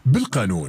بالقانون.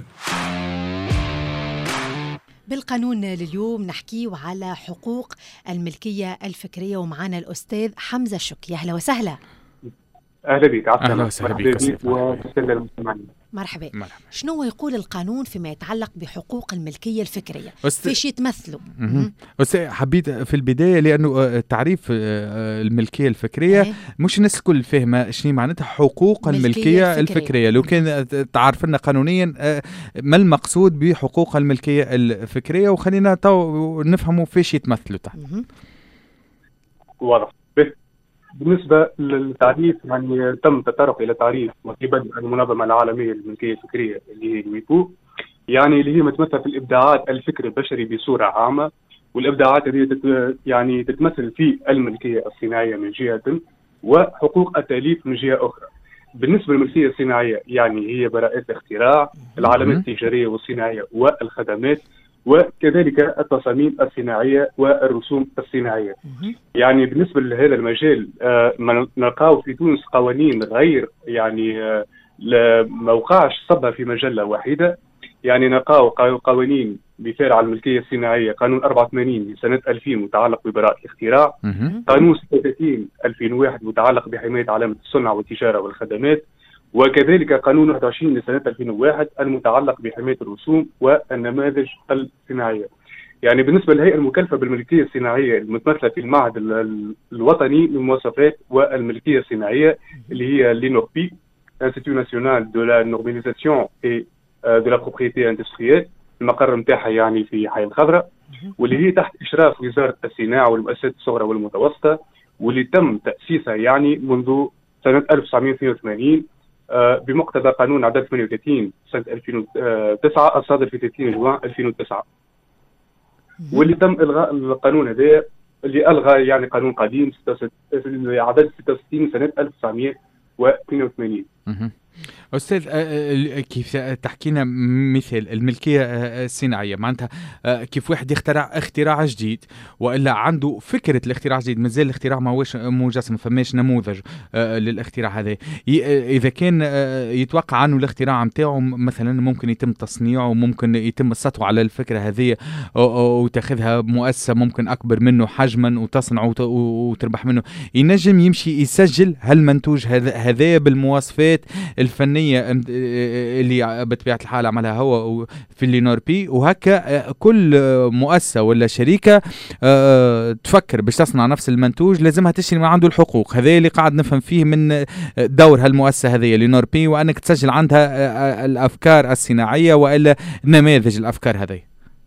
بالقانون لليوم نحكيه على حقوق الملكية الفكرية، ومعنا الأستاذ حمزة الشكي. أهلا وسهلا. أهلا بك. أهلا وسهلا بك وتسلم المستمعين. مرحبا. شنو يقول القانون فيما يتعلق بحقوق الملكية الفكرية؟ فيش يتمثلوا؟ بس حبيت في البداية لأنه تعريف الملكية الفكرية مش الناس الكل فهمة شنو معناتها حقوق الملكية الفكرية. لو كان تعرف لنا قانونيا ما المقصود بحقوق الملكية الفكرية، وخلينا نفهموا فيش يتمثلوا تحت. واضح. بالنسبة للتعريف يعني تم التطرق إلى تعريف من قبل المنظمة العالمية للملكية الفكرية اللي هي الويبو، يعني اللي هي متمثلة في الإبداعات الفكر البشري بصورة عامة، والإبداعات اللي يعني تتمثل في الملكية الصناعية من جهة وحقوق التأليف من جهة أخرى. بالنسبة للملكية الصناعية يعني هي براءات الاختراع، العلامات التجارية والصناعية والخدمات، وكذلك التصاميم الصناعية والرسوم الصناعية. يعني بالنسبة لهذا المجال نلقاو في تونس قوانين غير يعني ما وقعش صبها في مجلة واحدة. يعني نلقاو قوانين مثال على الملكية الصناعية، قانون 84 لسنة 2000 متعلق ببراءة الاختراع، قانون 36 2001 متعلق بحماية علامة الصنع والتجارة والخدمات، وكذلك قانون 21 لسنة 2001 المتعلق بحماية الرسوم والنماذج الصناعية. يعني بالنسبة للهيئة المكلفة بالملكية الصناعية المتمثلة في المعهد الوطني للمواصفات والملكية الصناعية اللي هي l'INORPI Institut National de la Normalisation et de la Propriété Industrielle، المقر نتاعها يعني في حي الخضراء، واللي هي تحت إشراف وزارة الصناعة والمؤسسات الصغرى والمتوسطة، واللي تم تأسيسها يعني منذ سنة 1982 بمقتضى قانون عدد 38 سنة 2009 الصادر في 30 جوان 2009. واللي تم إلغاء القانون هذا اللي ألغى يعني قانون قديم عدد 66 سنة 1982. أستاذ كيف تحكينا مثل الملكية الصناعية معناتها كيف واحد يخترع اختراع جديد وإلا عنده فكرة الاختراع جديد، مازال الاختراع ما هوش مجسم، فماش نموذج للاختراع هذا. إذا كان يتوقع عنه الاختراع متاعه مثلا ممكن يتم تصنيعه وممكن يتم السطو على الفكرة هذه وتاخذها مؤسسة ممكن أكبر منه حجما وتصنع وتربح منه، ينجم يمشي يسجل هالمنتوج هذا بالمواصفات الفنية اللي بطبيعة الحال عملها هو في l'INORPI، وهكا كل مؤسسة ولا شركة تفكر باش تصنع نفس المنتوج لازمها تشتري من عنده الحقوق. هذا اللي قاعد نفهم فيه من دور هالمؤسسة هذه l'INORPI، وأنك تسجل عندها الأفكار الصناعية وإلا نماذج الأفكار هذه.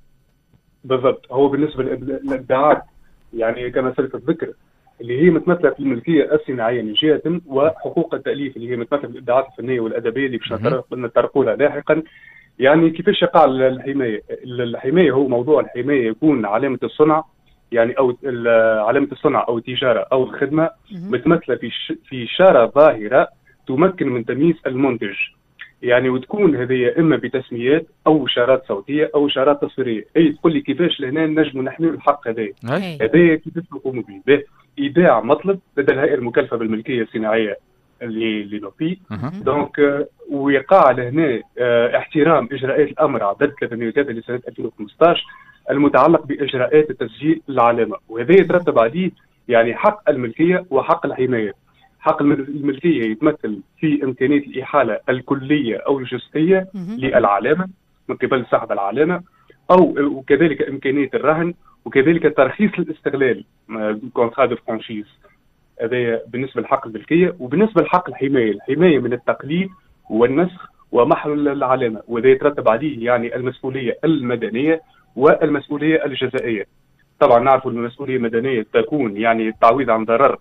بالضبط. هو بالنسبة للإبداعات يعني كما سبق الذكر اللي هي متمثلة في الملكية الصناعية من جهة، وحقوق التأليف اللي هي متمثلة في الإبداعات الفنية والأدبية اللي باش نتطرقوا لها لاحقا. يعني كيفاش يقع الحماية؟ الحماية هو موضوع الحماية يكون علامة الصنع يعني أو علامة الصنع أو التجارة أو الخدمة متمثلة في إشارة ظاهرة تمكن من تمييز المنتج، يعني وتكون هذه إما بتسميات أو إشارات صوتية أو إشارات تصويرية. أي تقول لي كيفاش لهنا نجم نحمل الحق هذا كيفاش نقوم به؟ إيداع مطلب لدى الهيئة المكلفة بالملكية الصناعية اللي نوبي دونك، ويقع لهنا احترام إجراءات الأمر عدد 303 لسنة 2015 المتعلق بإجراءات التسجيل العلامة، وهذا يترتب عليه يعني حق الملكية وحق الحماية. حق الملكية يتمثل في إمكانية الإحالة الكلية أو الجزئية للعلامة من قبل صاحب العلامة، أو وكذلك إمكانية الرهن، وكذلك ترخيص الاستغلال كونترا دو فرانشيز. هذا بالنسبة لحق الملكية. وبالنسبة لحق الحماية من التقليد والنسخ ومحو العلامة، وهذا يترتب عليه يعني المسؤولية المدنية والمسؤولية الجزائية. طبعا نعرف أن المسؤولية المدنية تكون يعني التعويض عن ضرر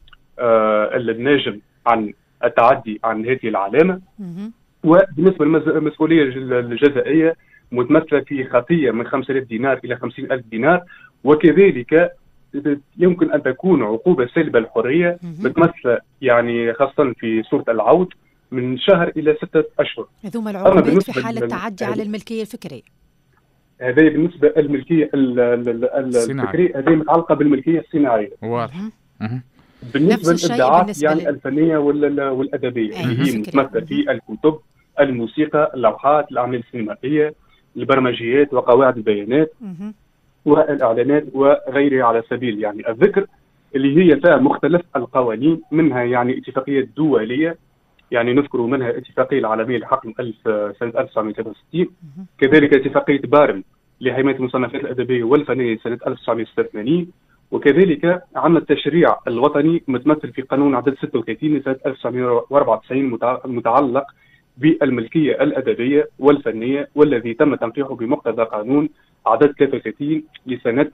الناجم عن التعدي عن هذه العلامة، وبالنسبة للمسؤولية الجزائية متمثلة في خطية من 5000 دينار إلى 50,000 دينار، وكذلك يمكن أن تكون عقوبة سلب الحرية متمثلة يعني خاصة في صورة العود من شهر إلى 6 أشهر. هذوما العقوبات في حالة التعدي على الملكية الفكرية. هذه بالنسبة للملكية الفكرية، هذه متعلقة بالملكية الصناعية. واضح. بالنسبة للإبداعات يعني الفنية والأدبية اللي هي متمثلة في الكتب الموسيقى، اللوحات، الأعمال السينمائية، البرمجيات وقواعد البيانات والإعلانات وغيرها، على سبيل يعني الذكر، اللي هي فيها مختلف القوانين، منها يعني اتفاقيات دولية، يعني نذكر منها الاتفاقية العالمية لحقل سنة 1963، كذلك اتفاقية بارن لحماية المصنفات الأدبية والفنية سنة 1986، وكذلك عندنا التشريع الوطني متمثل في قانون عدد 36 لسنة 1994 المتعلق بالملكية الأدبية والفنية، والذي تم تنفيذه بمقتضى قانون عدد 33 لسنة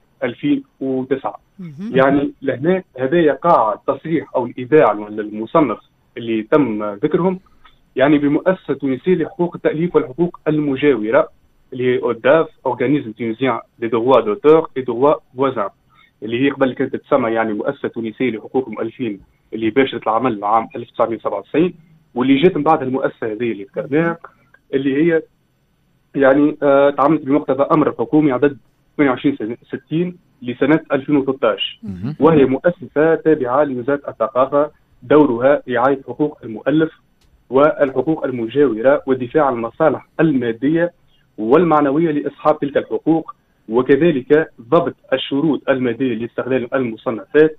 2009. يعني لهنا هذا يقع التصريح أو الإيداع للمصنف اللي تم ذكرهم يعني بمؤسسة تونسية لحقوق التأليف والحقوق المجاورة، اللي هي أوداف Organisme Tunisien des droits d'auteur et droits voisins، اللي هي قبل كانت تسمى يعني مؤسسة تونسية لحقوق المؤلفين، اللي باشرت العمل عام 1997، واللي جات من بعد المؤسسة هذه اللي ذكرناها، اللي هي يعني تعاملت بمقتضى أمر حكومي عدد 2860 لسنة 2013، وهي مؤسسة تابعة لوزارة الثقافة، دورها رعاية حقوق المؤلف والحقوق المجاورة والدفاع عن المصالح المادية والمعنوية لأصحاب تلك الحقوق، وكذلك ضبط الشروط المادية لاستغلال المصنفات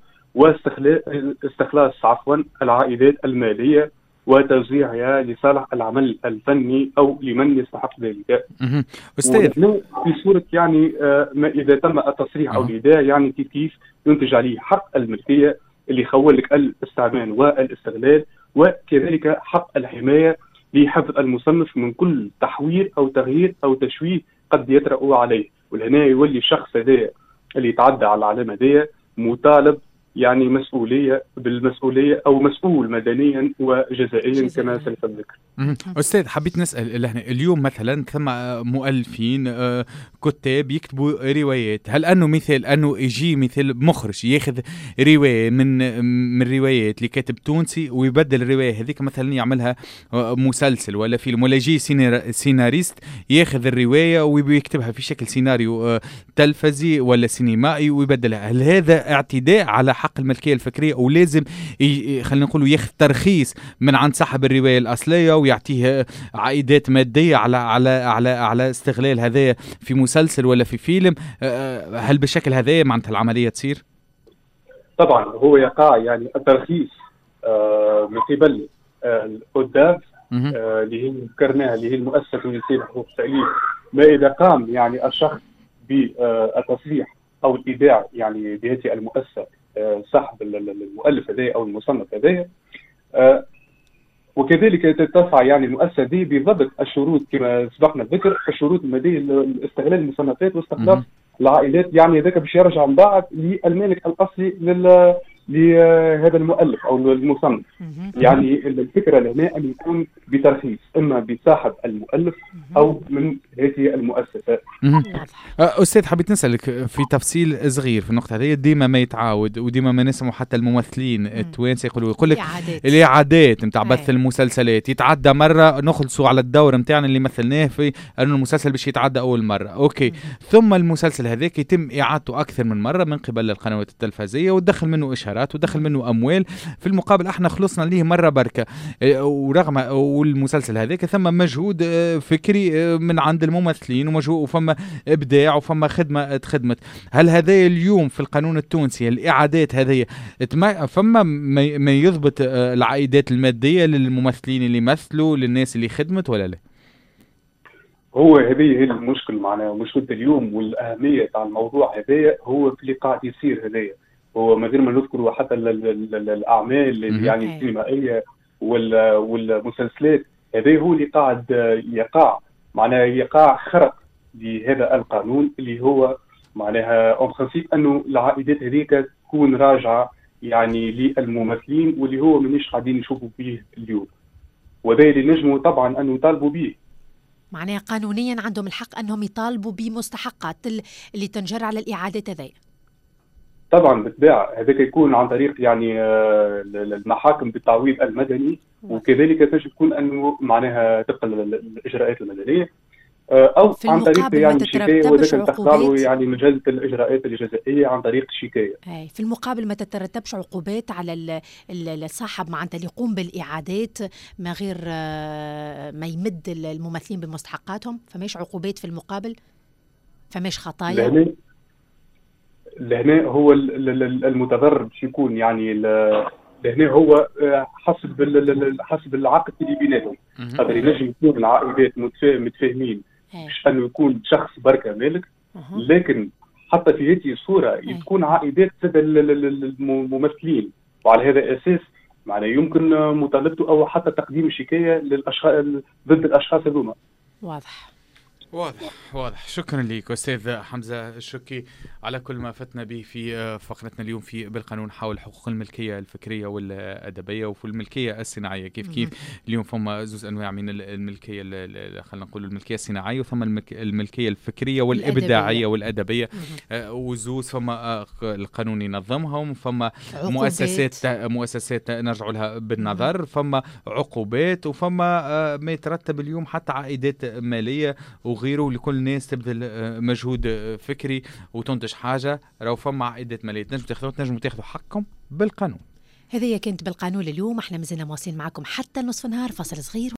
واستخلاص العائدات المالية وتوزيعها لصالح العمل الفني أو لمن يستحق ذلك. أستاذ، في صورة يعني ما إذا تم التصريح أو الإيداع يعني كيف ينتج عليه حق الملكية اللي يخول لك الاستعمال والاستغلال، وكذلك حق الحماية لحفظ المصنف من كل تحوير أو تغيير أو تشويه قد يطرأ عليه. ولهنا يولي الشخص هذا اللي يتعدى على العلامة هذه مطالب يعني بالمسؤولية أو مسؤول مدنيا وجزائيا كما سلف الذكر. أستاذ، حبيت نسأل لهنا اليوم مثلا ثم مؤلفين كتاب يكتبوا روايات، هل أنه مثال أنه يجي مثل مخرج ياخذ رواية من روايات لكاتب تونسي ويبدل الرواية هذيك مثلا يعملها مسلسل ولا فيلم، ولا يجي سيناريست ياخذ الرواية ويكتبها في شكل سيناريو تلفزي ولا سينمائي ويبدلها؟ هل هذا اعتداء على حق الملكية الفكرية، أو لازم خلينا نقولوا ياخذ ترخيص من عند صاحب الرواية الأصلية ويعطيه عائدات مادية على استغلال هذا في مسلسل ولا في فيلم؟ هل بالشكل هذا معناتها العملية تصير؟ طبعا هو يقع يعني الترخيص من قبل الأوداف اللي هي ذكرناها، اللي هي المؤسسة التونسية لحقوق التأليف. ما إذا قام يعني الشخص بالتصريح أو الإيداع يعني بهذه المؤسسة سحب المؤلف هذا أو المصنف هذا، وكذلك تسعى يعني المؤسسة دي بضبط الشروط كما سبقنا الذكر، الشروط المادية لاستغلال المصنفات واستخلاص العائلات، يعني ذاك باش يرجع من بعد للمالك الأصلي لهذا المؤلف أو المصنف. يعني الفكرة لهنا أن يكون بترخيص إما بصاحب المؤلف أو من هذه المؤسسة. أستاذ، حبيت نسألك في تفصيل صغير في النقطة هذه، ديما ما يتعاود وديما ما نسمع حتى الممثلين التوانسة يقول لك الإعادات نتاع بث المسلسلات يتعدى مرة نخلصوا على الدور نتاعنا اللي مثلناه في أنه المسلسل باش يتعدى أول مرة، أوكي، ثم المسلسل هذاك يتم إعادته أكثر من مرة من قبل القنوات التلفزية وتدخل منه إشارات ودخل منه أموال، في المقابل احنا خلصنا ليه مرة بركة، ورغم والمسلسل هذاك ثم مجهود فكري من عند الممثلين ومجهود وفما إبداع وفما خدمة تخدمت. هل هذا اليوم في القانون التونسي الإعادات هذه فما ما يضبط العائدات المادية للممثلين اللي مثلوا للناس اللي خدمت ولا لا؟ هو هذه هي المشكل معنا، مشكلة اليوم والأهمية تاع الموضوع هذايا هو في اللي قاعد يصير هذايا. هو من غير ما نذكر حتى الأعمال يعني السينمائية والمسلسلات، هذا هو اللي قاعد يقع معناها يقع خرق لهذا القانون اللي هو معناها اون برانسيب انه العائدات هذيك تكون راجعه يعني للممثلين، واللي هو مانيش قاعدين نشوفوا فيه اليوم، وهذا اللي نجموا طبعا انه يطالبوا به. معناها قانونيا عندهم الحق انهم يطالبوا بمستحقات اللي تنجر على الاعادات هذه. طبعا بالطبع هذاك يكون عن طريق يعني المحاكم بالتعويض المدني، وكذلك تجب تكون انه معناها تبقى الاجراءات المدنيه. او في عن طريق المقابل ما يعني شكايه، تترتبش وذلك تخضع له عقوبات. يعني مجله الاجراءات الجزائيه عن طريق الشكايه. أي في المقابل ما تترتبش عقوبات على الصاحب معناتها اللي يقوم بالإعادات ما غير ما يمد الممثلين بمستحقاتهم، فماش عقوبات في المقابل، فماش خطايا. لهنا هو المتضرر باش يكون يعني لهنا هو حسب العقد اللي بيناتهم. خاطر ينجم يكون العائلات متفاهمين باش انه يكون شخص بركه مالك، لكن حتى في هذه الصوره تكون عائدات زاد الممثلين، وعلى هذا الاساس معناه يمكن مطالبته او حتى تقديم شكايه للاشخاص ضد الاشخاص هذوما. واضح. شكرا لك أستاذ حمزة الشكي على كل ما فتنا به في فقرتنا اليوم في بالقانون حول حقوق الملكية الفكرية والأدبية وفي الملكية الصناعية. كيف اليوم فما زوز أنواع من الملكية، خلينا نقول الملكية الصناعية وثم الملكية الفكرية والإبداعية والأدبية، وزوز فما القانون ينظمهم، فما مؤسسات نرجع لها بالنظر، فما عقوبات، وفما ما يترتب اليوم حتى عائدات مالية وغيره لكل الناس تبذل مجهود فكري وتنتج حاجة. راهو فما عائدات مالية تنجموا تاخذوا حقكم بالقانون. هذه كانت بالقانون اليوم. احنا مازلنا مواصلين معكم حتى نصف النهار، فصل صغير.